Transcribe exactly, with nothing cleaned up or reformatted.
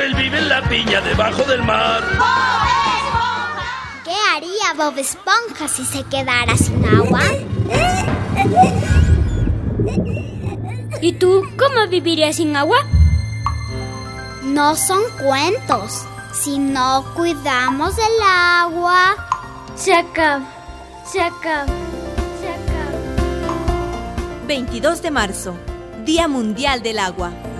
él vive en la piña debajo del mar. ¡Bob Esponja! ¿Qué haría Bob Esponja si se quedara sin agua? ¿Y tú cómo vivirías sin agua? No son cuentos. Si no cuidamos del agua, se acaba, se acaba, se acaba. veintidós de marzo, Día Mundial del Agua.